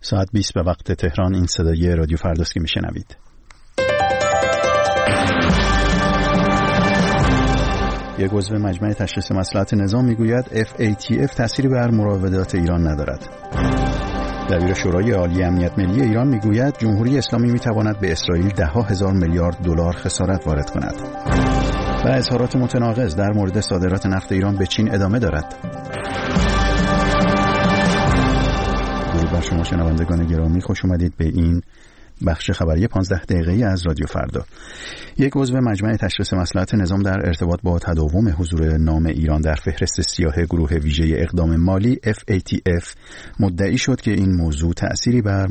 ساعت 20 به وقت تهران. این صدای رادیو فرداست که میشنوید. یک عضو مجمع تشخیص مصلحت نظام میگوید FATF تأثیری بر مراودات ایران ندارد. دبیر شورای عالی امنیت ملی ایران میگوید جمهوری اسلامی میتواند به اسرائیل ده‌ها هزار میلیارد دلار خسارت وارد کند. و اظهارات متناقض در مورد صادرات نفت ایران به چین ادامه دارد. درود بر شما شنوندگان گرامی، خوش اومدید به این بخش خبری 15 دقیقه‌ای از رادیو فردا. یک عضو مجمع تشخیص مصلحت نظام در ارتباط با تداوم حضور نام ایران در فهرست سیاه گروه ویژه اقدام مالی FATF مدعی شد که این موضوع تأثیری بر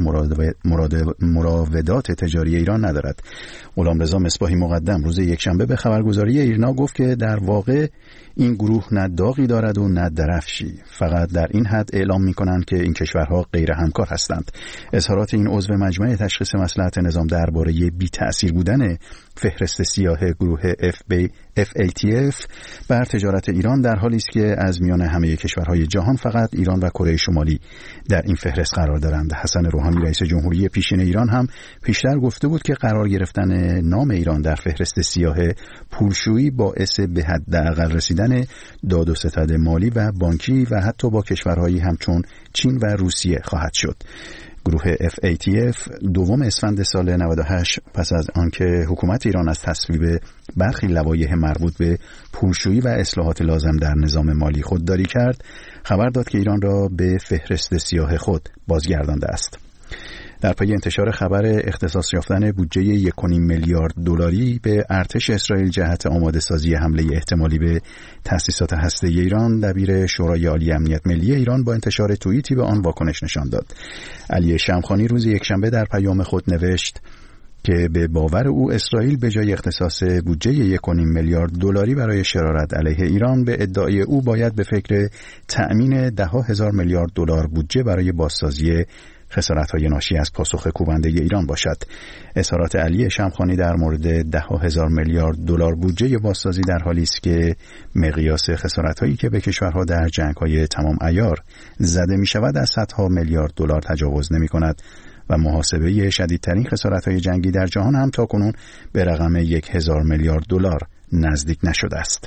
مراودات تجاری ایران ندارد. غلامرضا مصباحی مقدم روز یکشنبه به خبرگزاری ایرنا گفت که در واقع این گروه نه داغی دارد و نه درفشی، فقط در این حد اعلام می‌کنند که این کشورها غیر همکار هستند. اظهارات این عضو مجمع تشخیص مصلحت نظام درباره بی‌تأثیر بودن فهرست سیاه گروه FATF بر تجارت ایران در حالی است که از میان همه کشورهای جهان فقط ایران و کره شمالی در این فهرست قرار دارند. حسن روحانی رئیس جمهوری پیشین ایران هم پیشتر گفته بود که قرار گرفتن نام ایران در فهرست سیاه پولشویی باعث به حداقل رسیدن داد و ستد مالی و بانکی و حتی با کشورهایی همچون چین و روسیه خواهد شد. گروه FATF دوم اسفند سال 98 پس از آنکه حکومت ایران از تصویب برخی لوایح مربوط به پولشویی و اصلاحات لازم در نظام مالی خودداری کرد، خبر داد که ایران را به فهرست سیاه خود بازگردانده است. در پی انتشار خبر اختصاص یافتن بودجه 1.5 میلیارد دلاری به ارتش اسرائیل جهت آماده سازی حمله احتمالی به تأسیسات هسته‌ای ایران، دبیر شورای عالی امنیت ملی ایران با انتشار توییتی به آن واکنش نشان داد. علی شمخانی روز یکشنبه در پیام خود نوشت که به باور او اسرائیل به جای اختصاص بودجه 1.5 میلیارد دلاری برای شرارت علیه ایران، به ادعای او باید به فکر تأمین ده‌ها هزار میلیارد دلار بودجه برای بازسازی خسارت‌های ناشی از پاسخ کوبنده ایران باشد. اظهارات علی شمخانی در مورد ده‌ها هزار میلیارد دلار بودجه بازسازی در حالی است که مقیاس خسارت‌هایی که به کشورها در جنگ‌های تمام عیار زده می‌شود از صدها میلیارد دلار تجاوز نمی‌کند و محاسبه شدیدترین خسارت‌های جنگی در جهان هم تاکنون به رقم 1000 میلیارد دلار نزدیک نشده است.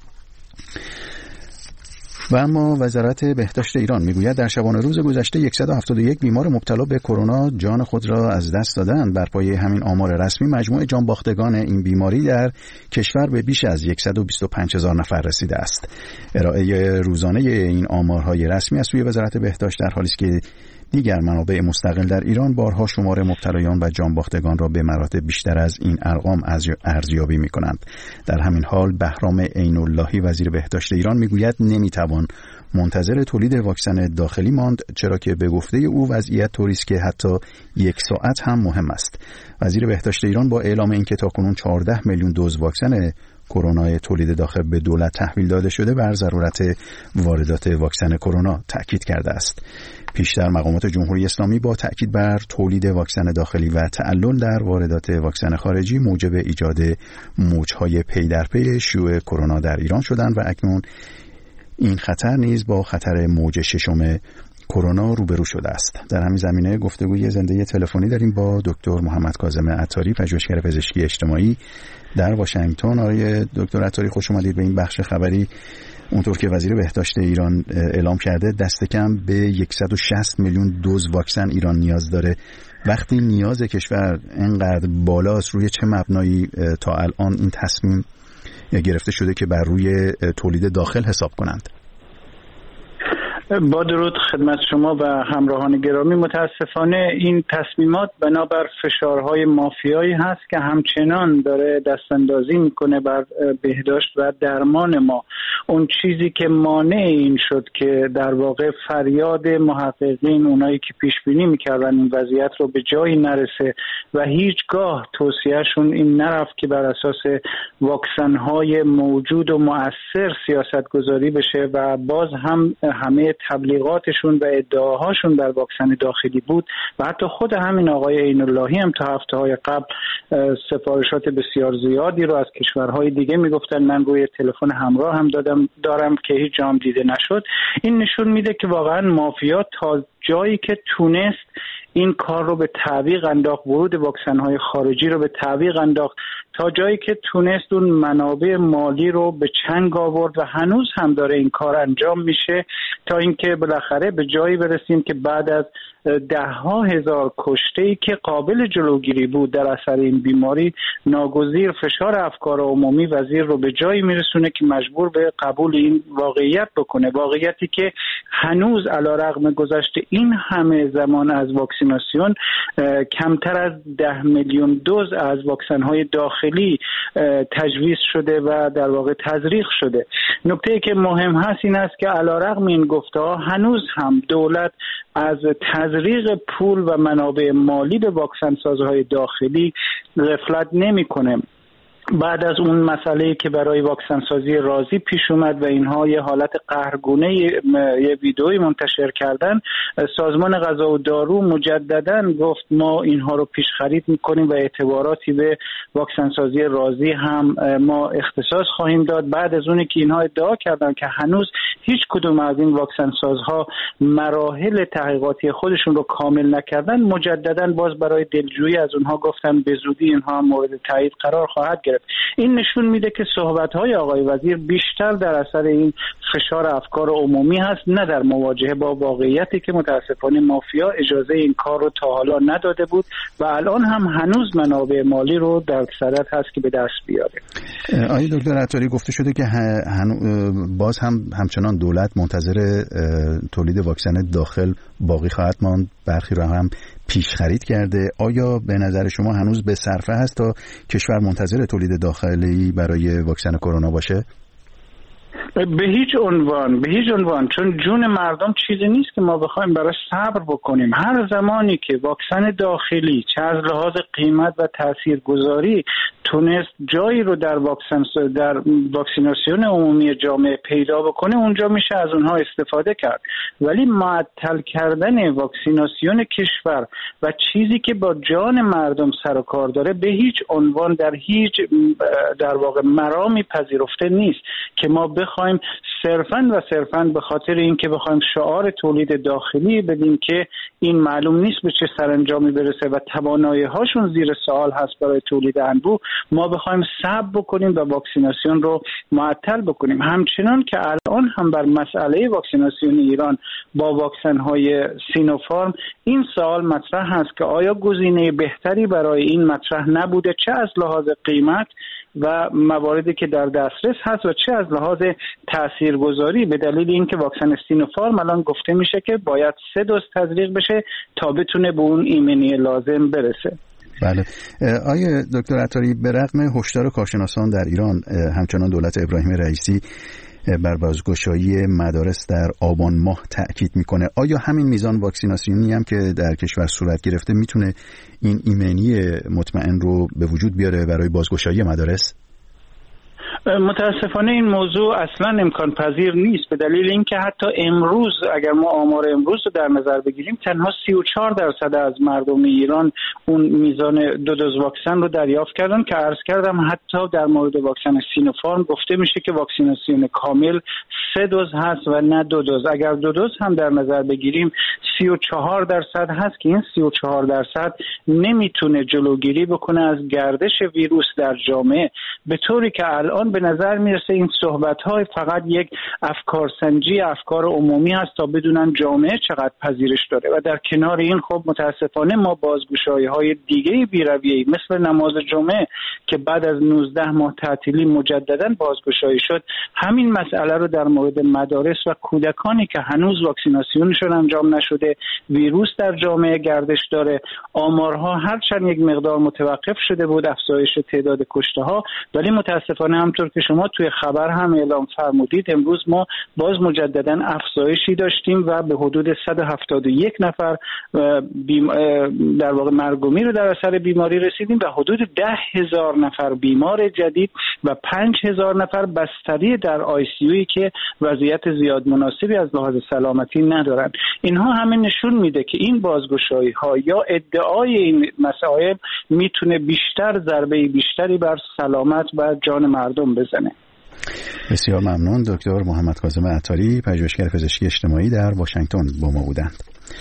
و اما وزارت بهداشت ایران میگوید در شبانه روز گذشته 171 بیمار مبتلا به کرونا جان خود را از دست دادند. بر پایه همین آمار رسمی مجموع جانباختگان این بیماری در کشور به بیش از 125,000 نفر رسیده است. ارائه روزانه این آمارهای رسمی از سوی وزارت بهداشت در حالی است که دیگر منابع مستقل در ایران بارها شمار مبتلایان و جانباختگان را به مراتب بیشتر از این ارقام ارزیابی می‌کنند. در همین حال بهرام عین‌اللهی وزیر بهداشت ایران میگوید نمیتوان منتظر تولید واکسن داخلی ماند، چرا که به گفته او وضعیت طوری است که حتی 1 ساعت هم مهم است. وزیر بهداشت ایران با اعلام اینکه تاکنون 14 میلیون دوز واکسن کرونا تولید داخل به دولت تحویل داده شده، بر ضرورت واردات واکسن کرونا تأکید کرده است. پیشتر مقامات جمهوری اسلامی با تأکید بر تولید واکسن داخلی و تعلل در واردات واکسن خارجی موجب ایجاد موج‌های پی در پی شیوع کرونا در ایران شدند و اکنون این خطر نیز با خطر موج ششم کرونا روبرو شده است. در همین زمینه گفتگوی زنده تلفنی داریم با دکتر محمد کاظم عطاری، پژوهشگر پزشکی اجتماعی در واشنگتن. آقای دکتر عطاری خوش اومدید به این بخش خبری. اونطور که وزیر بهداشت ایران اعلام کرده دست کم به 160 میلیون دوز واکسن ایران نیاز داره. وقتی نیاز کشور اینقدر بالاست، روی چه مبنایی تا الان این تصمیم گرفته شده که بر روی تولید داخل حساب کنند؟ با درود خدمت شما و همراهان گرامی، متاسفانه این تصمیمات بنابر فشارهای مافیایی هست که همچنان داره دستاندازی میکنه بر بهداشت و درمان ما. اون چیزی که مانع این شد که در واقع فریاد محققین، اونایی که پیش بینی میکردن این وضعیت رو به جایی نرسه و هیچگاه توصیهشون این نرفت که بر اساس واکسن‌های موجود و مؤثر سیاست گذاری بشه و باز هم همه تبلیغاتشون و ادعاهاشون در واکسن داخلی بود و حتی خود همین آقای عین اللهی هم تا هفته‌های قبل سفارشات بسیار زیادی رو از کشورهای دیگه میگفتن. من روی تلفن همراه هم دارم که هیچ جام دیده نشد. این نشون میده که واقعا مافیا تا جایی که تونست این کار رو به تعویق انداخت، ورود واکسن‌های خارجی رو به تعویق انداخت، تا جایی که تونست اون منابع مالی رو به چنگ آورد و هنوز هم داره این کار انجام میشه تا اینکه بالاخره به جایی برسیم که بعد از 10,000 کشته‌ای که قابل جلوگیری بود در اثر این بیماری، ناگزیر فشار افکار عمومی وزیر رو به جایی میرسونه که مجبور به قبول این واقعیت بکنه، واقعیتی که هنوز علیرغم گذشت این همه زمان از واکسیناسیون کمتر از 10 میلیون دوز از واکسن‌های داخلی تجویز شده و در واقع تزریق شده. نکته‌ای که مهم هست این است که علیرغم این گفته‌ها هنوز هم دولت از تزریق پول و منابع مالی به واکسن سازهای داخلی غفلت نمی‌کنه. بعد از اون مسئله‌ای که برای واکسن سازی رازی پیش اومد و اینها یه حالت قهرگونه یه ویدئویی منتشر کردن، سازمان غذا و دارو مجدداً گفت ما اینها رو پیش خرید می‌کنیم و اعتباراتی به واکسن سازی رازی هم ما اختصاص خواهیم داد. بعد از اونی که اینها ادعا کردن که هنوز هیچ کدوم از این واکسن سازها مراحل تحقیقاتی خودشون رو کامل نکردن، مجدداً باز برای دلجویی از اونها گفتن به زودی اینها مورد تایید قرار خواهد گرفت. این نشون میده که صحبت‌های آقای وزیر بیشتر در اثر این فشار افکار عمومی هست، نه در مواجهه با واقعیتی که متاسفانه مافیا اجازه این کار رو تا حالا نداده بود و الان هم هنوز منابع مالی رو در صدد هست که به دست بیاره. آقای دکتر عطاری، گفته شده که باز همچنان دولت منتظر تولید واکسن داخل باقی خواهد ماند، برخی رو هم پیش خرید کرده. آیا به نظر شما هنوز به صرفه هست تا کشور منتظر تولید داخلی برای واکسن کرونا باشه؟ به هیچ عنوان، چون جون مردم چیزی نیست که ما بخوایم براش صبر بکنیم. هر زمانی که واکسن داخلی چه از لحاظ قیمت و تاثیرگذاری تونست جایی رو در واکسیناسیون عمومی جامعه پیدا بکنه، اونجا میشه از اونها استفاده کرد. ولی معطل کردن واکسیناسیون کشور و چیزی که با جان مردم سر و کار داره به هیچ عنوان در واقع مرامی پذیرفته نیست که ما بخوایم صرفاً به خاطر اینکه بخوایم شعار تولید داخلی بدیم که این معلوم نیست به چه سرانجامی برسه و توانایی هاشون زیر سوال هست برای تولید انبوه، ما بخوایم صبر بکنیم و واکسیناسیون رو معطل بکنیم. همچنان که الان هم بر مسئله واکسیناسیون ایران با واکسن های سینوفارم این سوال مطرح هست که آیا گزینه بهتری برای این مطرح نبوده، چه از لحاظ قیمت و مواردی که در دسترس هست و چه از لحاظ تاثیرگذاری، به دلیل اینکه واکسن سینوفارم الان گفته میشه که باید 3 دوز تزریق بشه تا بتونه به اون ایمنی لازم برسه. بله. آیا دکتر عطاری، به رغم هشدار کارشناسان در ایران، همچنان دولت ابراهیم رئیسی بر بازگشایی مدارس در آبان ماه تأکید میکنه. آیا همین میزان واکسیناسیونی هم که در کشور صورت گرفته میتونه این ایمنی مطمئن رو به وجود بیاره برای بازگشایی مدارس؟ متاسفانه این موضوع اصلا امکان پذیر نیست، به دلیل اینکه حتی امروز اگر ما آمار امروز رو در نظر بگیریم تنها 34% از مردم ایران اون میزان 2 دوز واکسن رو دریافت کردن که عرض کردم حتی در مورد واکسن سینوفارم گفته میشه که واکسیناسیون کامل 3 دوز هست و نه 2 دوز. اگر 2 دوز هم در نظر بگیریم 34% هست که این 34% نمیتونه جلوگیری بکنه از گردش ویروس در جامعه، به طوری که الان به نظر میرسه این صحبت‌های فقط یک افکارسنجی افکار عمومی هست تا بدونن جامعه چقدر پذیرش داره. و در کنار این خب متاسفانه ما بازگشایی‌های دیگه بی‌رویه‌ای مثل نماز جمعه که بعد از 19 ماه تعطیلی مجدداً بازگشایی شد، همین مسئله رو در مورد مدارس و کودکانی که هنوز واکسیناسیونشون انجام نشده، ویروس در جامعه گردش داره. آمارها هرچند یک مقدار متوقف شده بود افزایش تعداد کشته‌ها، ولی متاسفانه همونطور همونطور که شما توی خبر هم اعلام فرمودید امروز ما باز مجددا افزایشی داشتیم و به حدود 171 نفر در واقع مرگ و میر رو در اثر بیماری رسیدیم و حدود 10,000 نفر بیمار جدید و 5,000 نفر بستری در ICU که وضعیت زیاد مناسبی از لحاظ سلامتی ندارند. اینها همه نشون میده که این بازگشایی ها یا ادعای این مسائل میتونه ضربه بیشتری بر سلامت و جان مردم بزنه. بسیار ممنون. دکتر محمد کاظم عطاری، پژوهشگر پزشکی اجتماعی در واشنگتن با ما بودند.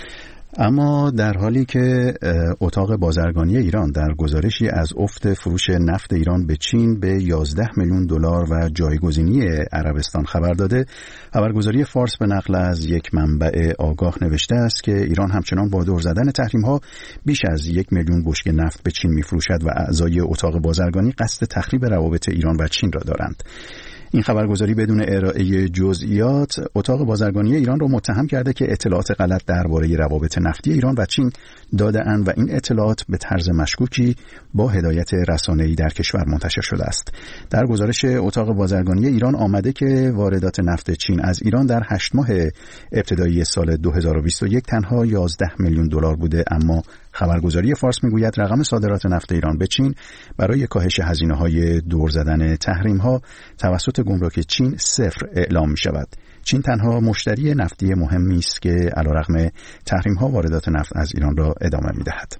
اما در حالی که اتاق بازرگانی ایران در گزارشی از افت فروش نفت ایران به چین به 11 میلیون دلار و جایگزینی عربستان خبر داده، خبرگزاری فارس به نقل از یک منبع آگاه نوشته است که ایران همچنان با دور زدن تحریم‌ها بیش از 1 میلیون بشکه نفت به چین می‌فروشد و اعضای اتاق بازرگانی قصد تخریب روابط ایران و چین را دارند. این خبرگزاری بدون ارائه جزئیات اتاق بازرگانی ایران را متهم کرده که اطلاعات غلط درباره روابط نفتی ایران و چین داده‌اند و این اطلاعات به طرز مشکوکی با هدایت رسانه‌ای در کشور منتشر شده است. در گزارش اتاق بازرگانی ایران آمده که واردات نفت چین از ایران در 8 ماه ابتدایی سال 2021 تنها 11 میلیون دلار بوده، اما خبرگزاری فارس میگوید رقم صادرات نفت ایران به چین برای کاهش هزینه‌های دور زدن تحریم‌ها توسط گمرک چین صفر اعلام می‌شود. چین تنها مشتری نفتی مهمی است که علیرغم تحریم‌ها واردات نفت از ایران را ادامه می‌دهد.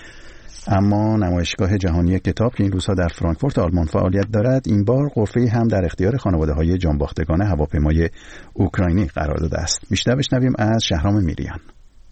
اما نمایشگاه جهانی کتاب که این روزها در فرانکفورت آلمان فعالیت دارد، این بار غرفه‌ای هم در اختیار خانواده‌های جانباختگان هواپیمای اوکراینی قرار داده است. بیشتر بشنویم از شهرام میریان.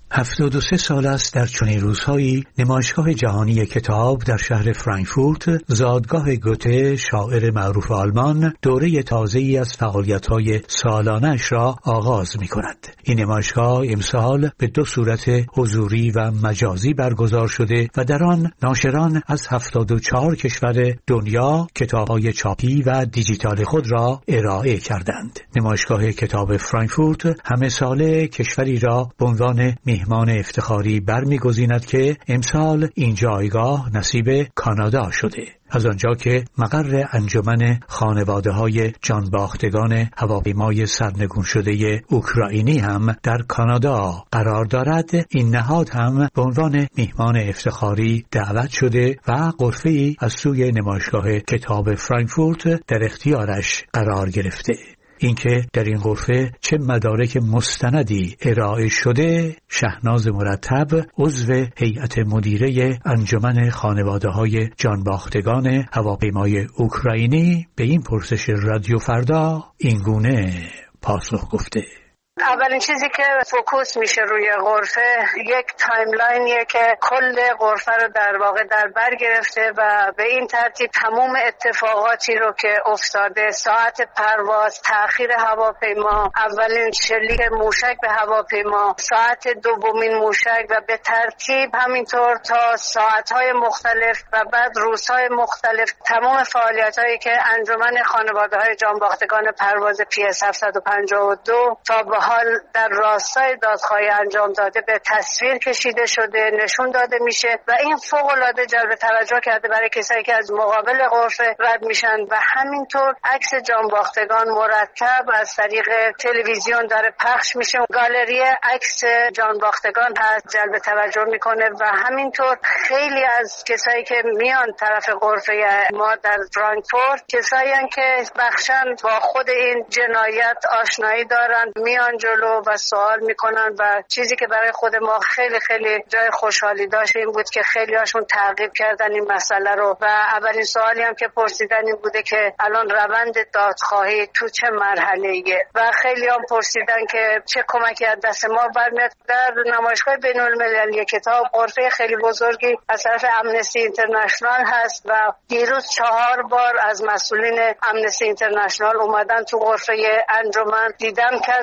73 سال است در چنین روزهایی نمایشگاه جهانی کتاب در شهر فرانکفورت، زادگاه گوته شاعر معروف آلمان، دوره تازه‌ای از فعالیت‌های سالانه‌اش را آغاز می‌کند. این نمایشگاه امسال به 2 صورت حضوری و مجازی برگزار شده و در آن ناشران از 74 کشور دنیا کتاب‌های چاپی و دیجیتال خود را ارائه کردند. نمایشگاه کتاب فرانکفورت همه ساله کشوری را به عنوان مهمان افتخاری برمی‌گزیند که امسال این جایگاه نصیب کانادا شده. از آنجا که مقر انجمن خانواده‌های جانباختگان هواپیمای سرنگون شده اوکراینی هم در کانادا قرار دارد، این نهاد هم به عنوان میهمان افتخاری دعوت شده و غرفه‌ای از سوی نمایشگاه کتاب فرانکفورت در اختیارش قرار گرفته. اینکه در این غرفه چه مدارک مستندی ارائه شده، شهناز مرتب عضو هیئت مدیره انجمن خانواده‌های جانباختگان هواپیمای اوکراینی به این پرسش رادیو فردا اینگونه پاسخ گفته: اولین چیزی که فوکوس میشه روی غرفه یک تایملاینیه که کل غرفه رو در واقع در بر گرفته و به این ترتیب تمام اتفاقاتی رو که افتاده، ساعت پرواز، تأخیر هواپیما، اولین شلیک موشک به هواپیما، ساعت دومین موشک و به ترتیب همینطور تا ساعت‌های مختلف و بعد روزهای مختلف تمام فعالیت‌هایی که انجمن خانواده‌های جانباختگان پرواز PS 752 تا به حال در راستای دادخواهی انجام داده به تصویر کشیده شده، نشون داده میشه و این فوق‌العاده جلب توجه کرده برای کسایی که از مقابل غرفه رد میشن و همینطور عکس جانباختگان مرتب از طریق تلویزیون داره پخش میشه. گالری عکس جانباختگان هست، جلب توجه میکنه و همینطور خیلی از کسایی که میان طرف غرفه ما در فرانکفورت کسایی هستند که بخشن با خود این جنایت آشنایی دارن، میان جلو و سوال میکنن و چیزی که برای خود ما خیلی خیلی جای خوشحالی داشت این بود که خیلی هاشون تعقیب کردن این مسئله رو و اولین سوالی هم که پرسیدن این بوده که الان روند دادخواهی تو چه مرحله‌ایه و خیلی هم پرسیدن که چه کمکی از دست ما برمیاد. در نمایشگاه بین‌المللی کتاب غرفه خیلی بزرگی از طرف امنستی اینترنشنال هست و دیروز 4 بار از مسئولین امنستی اینترنشنال اومدن تو غرفه انجمن، دیدن کردن از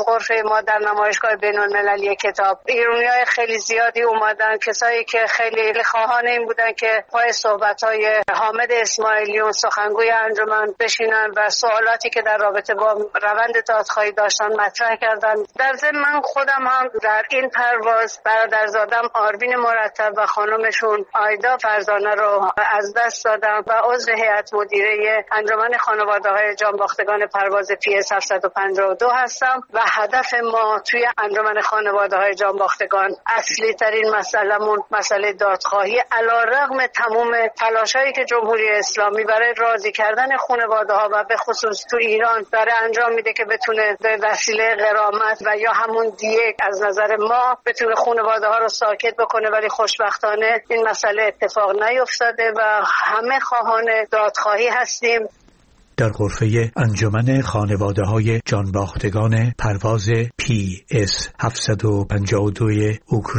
غرفه ما در نمایشگاه بین‌المللی کتاب. ایرانیای خیلی زیادی اومدن، کسایی که خیلی خواهان این بودن که پای صحبت‌های حامد اسماعیلیون سخنگوی انجمن بشینن و سوالاتی که در رابطه با روند دادخواهی داشتن مطرح کردن. در ضمن من خودم هم در این پرواز برادرزادم آربین مرتب و خانمشون آیدا فرزانه رو از دست دادم و عضو هیئت مدیره انجمن خانواده‌های جانباختگان پرواز PS 752 هستم و هدف ما توی انجمن خانواده‌های جانباختگان اصلی ترین مسئله‌مون مسئله دادخواهی، علی‌رغم تمام تلاشایی که جمهوری اسلامی برای راضی کردن خانواده‌ها و به خصوص تو ایران داره انجام میده که بتونه به وسیله غرامت و یا همون دیه از نظر ما بتونه خانواده‌ها رو ساکت بکنه، ولی خوشبختانه این مسئله اتفاق نیفتاده و همه خواهان دادخواهی هستیم. در غرفه انجمن خانواده‌های جانباختگان پرواز PS 752 اوکراین